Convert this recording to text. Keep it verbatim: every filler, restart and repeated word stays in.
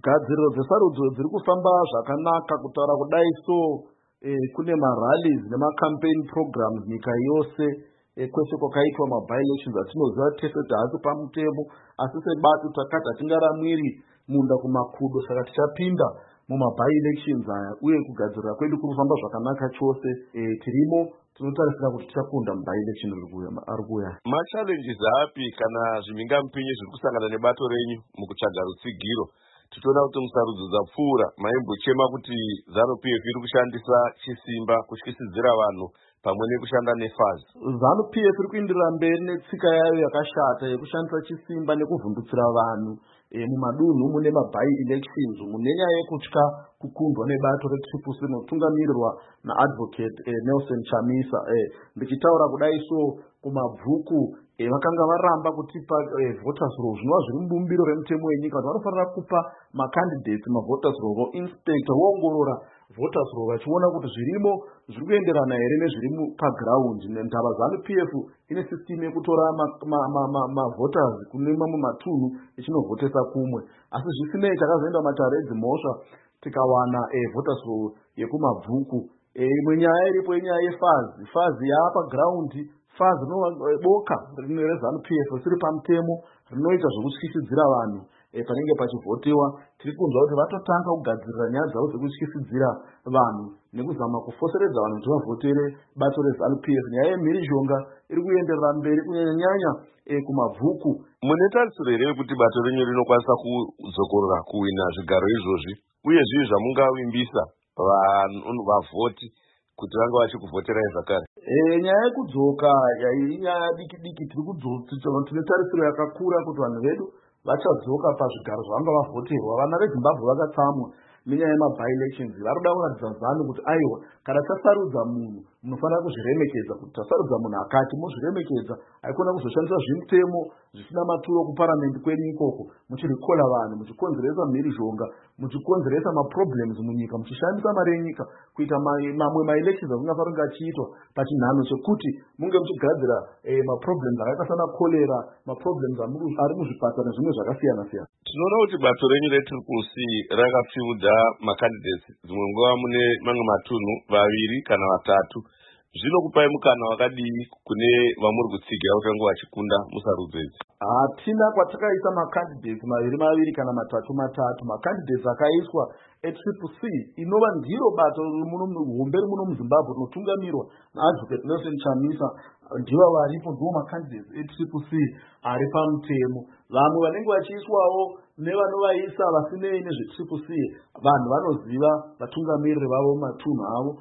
gadziriro dzesarudzo dziri kufamba zvakanaka kutaura kudai so eh, kune marallies nemacampaign programs nyika yose eh, kwese kwakaitwa maby-elections atinoziva tese kuti haasi pamutemo asi sebato takati hatingaramwiri munda kumakudo saka tichapinda mumaby-elections aya uye kugadzirira kwedu kuri kufamba zvakanaka chose eh, tirimo tinotarisira kuti tichakunda muby-election ari kuuya. Machallenges api kana zvimhingamupinyi zviri kusangana nebato renyu mukutsvaga rutsigiro? Titoona kuti musarudzo dzapfuura maimbochema kuti ZANU-P F iri kushandisa chisimba kutyisidzira vanhu pamwe nekushanda nefazi. ZANU-P F iri kuenderera mberi netsika yayo yakashata yekushandisa chisimba nekuvhundutsira vanhu e, mumadunhu mune maby-elections mune nyaya yekutya kukundwa nebato retriple C rinotungamirirwa naadvocate e, Nelson Chamisa. E, ndichitaura kudai so kumabvuku e, vakanga varamba kutipa e, voters roll zvinova zviri mubumbiro remutemo wenyika kuti vanofanira kupa macandidates mavoters roll inspector voongorora voters roll vachiona kuti zvirimo zviri kuenderana here nezviri paground. Ndava ZANU-P F ine system yekutora mavoters kune mamwe matunhu ichinovhotesa kumwe, asi zvisinei takazoenda matare edzimhosva tikawana e, voters roll yekumabvuku. Imwe e, nyaya iripo inyaya yefazi. Fazi yaapa ground, fazi boka rimwe reZANU-P F siri pamutemo rinoita zvokutyisidzira vanhu e, panenge pachivhotiwa. Tiri kunzwa kuti vatotanga kugadzirira nyaya dzavo dzekutyisidzira vanhu nekuzama kufoseredza vanhu kuti vavhotere bato reZANU-P F. Nyaya yemhirizhonga iri kuenderera mberi kunyanya e, kumabvuku. Mune tarisiro here kuti bato renyu rinokwanisa kudzokorora kuwina zvigaro izvozvi, uye zvivi zvamungavimbisa vavhoti kuti vanga vachikuvhoterai zvakare? E, nyaya yekudzoka inyaya diki diki. Tine tarisiro yakakura kuti vanhu vedu vachadzoka pazvigaro zvavanga vavhoterwa. Vana veZimbabwe vakatsamwa nenyaya yemaby-elections. Vari kuda kuratidza ZANU kuti aiwa, kana tasarudza munhu munofanira kuzviremekedza, kuti tasarudza munhu akati muzviremekedza. Haikona kuzoshandisa zvimutemo zvisina maturo kuparamende kwenyu ikoko muchirikola vanhu, muchikonzeresa mhirizhonga, muchikonzeresa maproblems munyika, muchishandisa mari yenyika kuita mamwe ma-elections asingafanira kunge achiitwa pachinhano chekuti munge muchigadzira eh, maproblems akaita sana kolera, maproblems ari muzvipatara nezvimwe zvakasiyana siyana. Tinoona kuti bato renyu retriple C rakapfimudza macandidates dzimwe nguva mune mamwe matunhu vaviri kana vatatu. Zvinokupai mukana wakadii kune vamuri kutsigira kuti vange vachikunda musarudzo idzi? Hatina kwatakaisa macandidates maviri maviri kana matatu matatu. Macandidates akaiswa etriple C inova ndiro bato hombe rimuno muZimbabwe rinotungamirwa naadvocate Nelson Chamisa. Ndiva varipo, ndivo macandidates etriple C ari pamutemo. Vamwe vanenge vachiiswawo nevanovaisa vasinei nezvetriple C vanhu vanoziva vatungamiriri vavo matunhu avo.